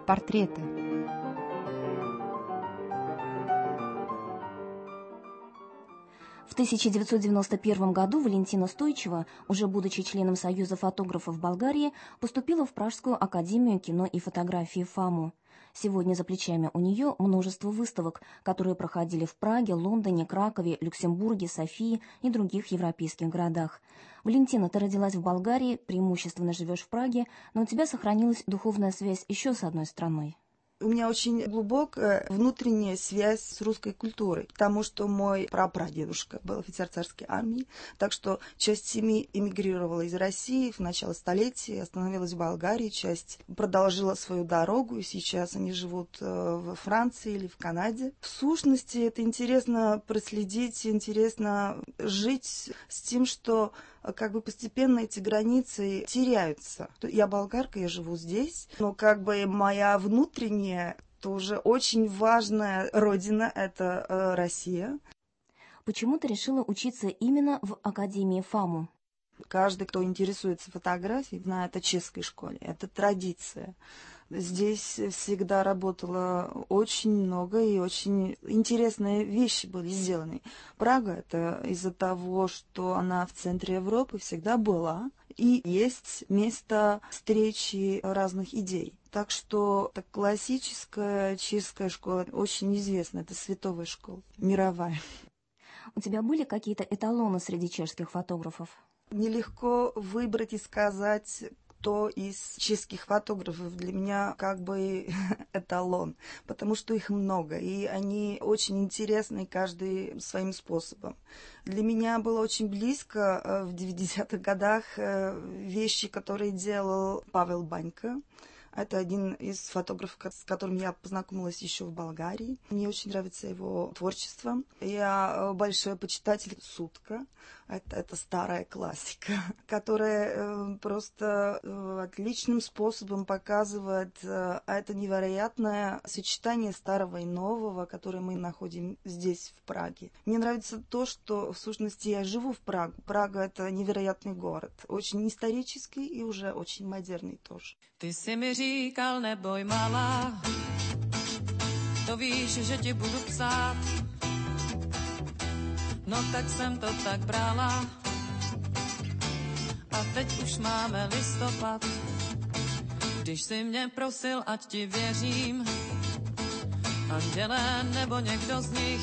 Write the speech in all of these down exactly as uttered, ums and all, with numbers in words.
Портреты. В тысяча девятьсот девяносто первом году Валентина Стойчева, уже будучи членом Союза фотографов Болгарии, поступила в Пражскую академию кино и фотографии ФАМУ. Сегодня за плечами у нее множество выставок, которые проходили в Праге, Лондоне, Кракове, Люксембурге, Софии и других европейских городах. Валентина, ты родилась в Болгарии, преимущественно живешь в Праге, но у тебя сохранилась духовная связь еще с одной страной. У меня очень глубокая внутренняя связь с русской культурой, потому что мой прапрадедушка был офицер царской армии, так что часть семьи эмигрировала из России в начало столетия, остановилась в Болгарии, часть продолжила свою дорогу, и сейчас они живут во Франции или в Канаде. В сущности, это интересно проследить, интересно жить с тем, что как бы постепенно эти границы теряются. Я болгарка, я живу здесь, но как бы моя внутренняя, тоже очень важная родина – это э, Россия. Почему ты решила учиться именно в Академии ФАМУ? Каждый, кто интересуется фотографией, знает о чешской школе. Это традиция. Здесь всегда работало очень много и очень интересные вещи были сделаны. Прага – это из-за того, что она в центре Европы всегда была, и есть место встречи разных идей. Так что так, классическая чешская школа очень известна, это световая школа, мировая. У тебя были какие-то эталоны среди чешских фотографов? Нелегко выбрать и сказать, кто из чешских фотографов для меня как бы эталон, потому что их много, и они очень интересны, каждый своим способом. Для меня было очень близко в девятидесятых годах вещи, которые делал Павел Банька. Это один из фотографов, с которым я познакомилась еще в Болгарии. Мне очень нравится его творчество. Я большой почитатель Сутка. Это, это старая классика, которая э, просто э, отличным способом показывает э, это невероятное сочетание старого и нового, которое мы находим здесь, в Праге. Мне нравится то, что в сущности я живу в Праге. Прага – это невероятный город, очень исторический и уже очень модерный тоже. Ty jsi mi říkal, neboj malá, to víš, že ti budu psát. No tak jsem to tak brala a teď už máme listopad. Když si mě prosil, ať ti věřím, andělé nebo někdo z nich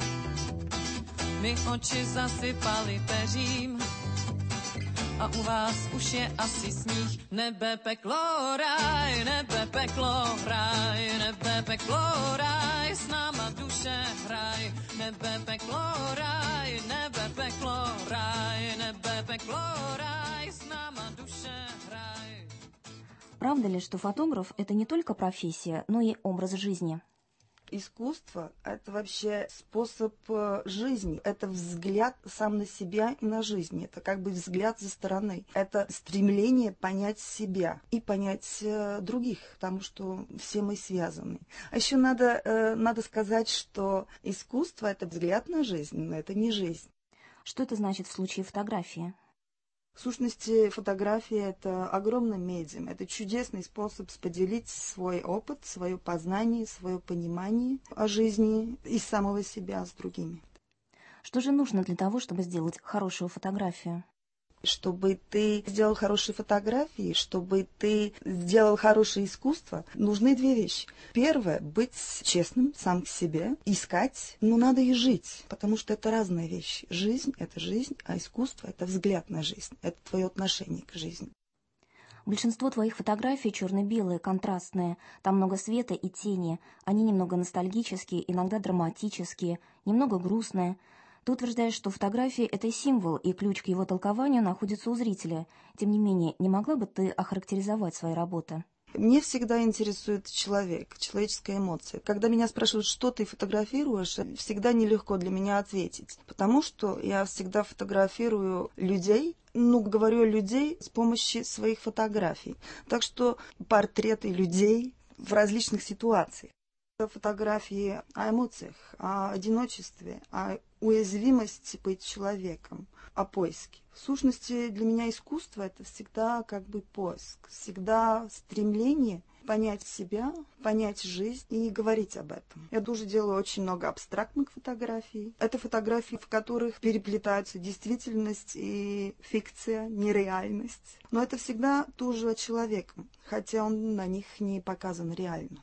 mi oči zasypali peřím. A u vás už je asi sníh. Nebe, peklo, ráj, nebe, peklo, ráj, nebe, peklo, ráj, s náma duše hraj. Nebe, peklo, ráj, nebe, peklo, ráj, nebe, peklo, ráj, с náma duše hraj. Правда ли, что фотограф – это не только профессия, но и образ жизни? Искусство – это вообще способ жизни, это взгляд сам на себя и на жизнь, это как бы взгляд со стороны, это стремление понять себя и понять других, потому что все мы связаны. А еще надо, надо сказать, что искусство – это взгляд на жизнь, но это не жизнь. Что это значит в случае фотографии? В сущности, фотография – это огромный медиум, это чудесный способ поделить свой опыт, свое познание, свое понимание о жизни и самого себя с другими. Что же нужно для того, чтобы сделать хорошую фотографию? Чтобы ты сделал хорошие фотографии, чтобы ты сделал хорошее искусство, нужны две вещи. Первое – быть честным сам к себе, искать, но надо и жить, потому что это разные вещи. Жизнь – это жизнь, а искусство – это взгляд на жизнь, это твое отношение к жизни. Большинство твоих фотографий черно-белые, контрастные, там много света и тени, они немного ностальгические, иногда драматические, немного грустные. Ты утверждаешь, что фотография – это символ, и ключ к его толкованию находится у зрителя. Тем не менее, не могла бы ты охарактеризовать свои работы? Мне всегда интересует человек, человеческая эмоция. Когда меня спрашивают, что ты фотографируешь, всегда нелегко для меня ответить, потому что я всегда фотографирую людей, ну, говорю людей с помощью своих фотографий. Так что портреты людей в различных ситуациях. Фотографии о эмоциях, о одиночестве, о уязвимости быть человеком, о поиске. В сущности, для меня искусство — это всегда как бы поиск, всегда стремление понять себя, понять жизнь и говорить об этом. Я тоже делаю очень много абстрактных фотографий. Это фотографии, в которых переплетаются действительность и фикция, нереальность. Но это всегда тоже о человеке, хотя он на них не показан реально.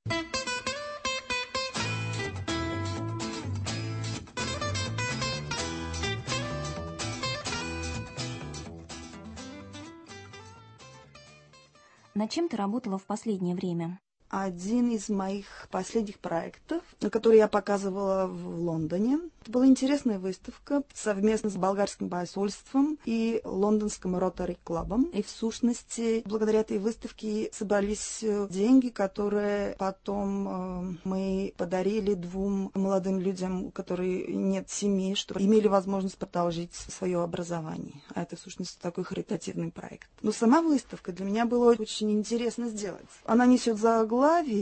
Над чем ты работала в последнее время? Один из моих последних проектов, который я показывала в Лондоне. Это была интересная выставка совместно с болгарским посольством и лондонским Rotary клубом. И в сущности, благодаря этой выставке собрались деньги, которые потом э, мы подарили двум молодым людям, у которых нет семьи, что имели возможность продолжить свое образование. А это в сущности такой харитативный проект. Но сама выставка для меня было очень интересно сделать. Она несет заглавие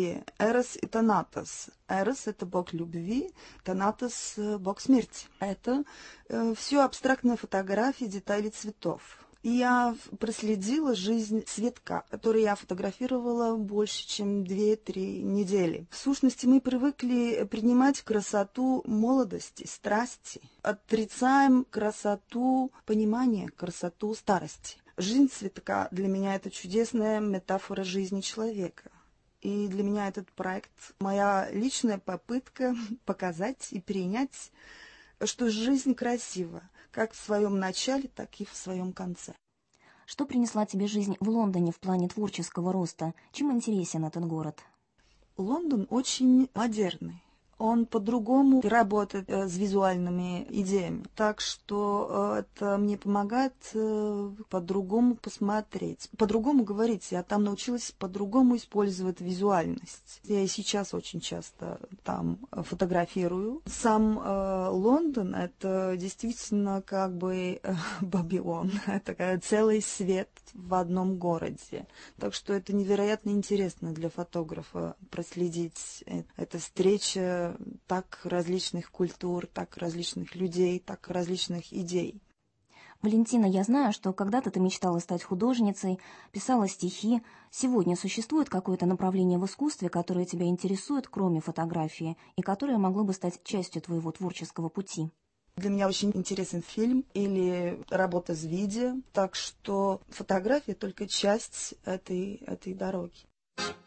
Эрос и Танатос. Эрос — это бог любви, Танатос — бог смерти. Это э, все абстрактные фотографии, детали цветов. И я проследила жизнь цветка, который я фотографировала больше, чем две-три недели. В сущности, мы привыкли принимать красоту молодости, страсти. Отрицаем красоту понимания, красоту старости. Жизнь цветка для меня — это чудесная метафора жизни человека. И для меня этот проект — моя личная попытка показать и принять, что жизнь красива, как в своем начале, так и в своем конце. Что принесла тебе жизнь в Лондоне в плане творческого роста? Чем интересен этот город? Лондон очень модерный. Он по-другому работает э, с визуальными идеями. Так что э, это мне помогает э, по-другому посмотреть, по-другому говорить. Я там научилась по-другому использовать визуальность. Я и сейчас очень часто там фотографирую. Сам э, Лондон — это действительно как бы э, Babylon. Это целый свет в одном городе. Так что это невероятно интересно для фотографа проследить эту встречу так различных культур, так различных людей, так различных идей. Валентина, я знаю, что когда-то ты мечтала стать художницей, писала стихи. Сегодня существует какое-то направление в искусстве, которое тебя интересует, кроме фотографии, и которое могло бы стать частью твоего творческого пути? Для меня очень интересен фильм или работа с видео, так что фотография только часть этой, этой дороги.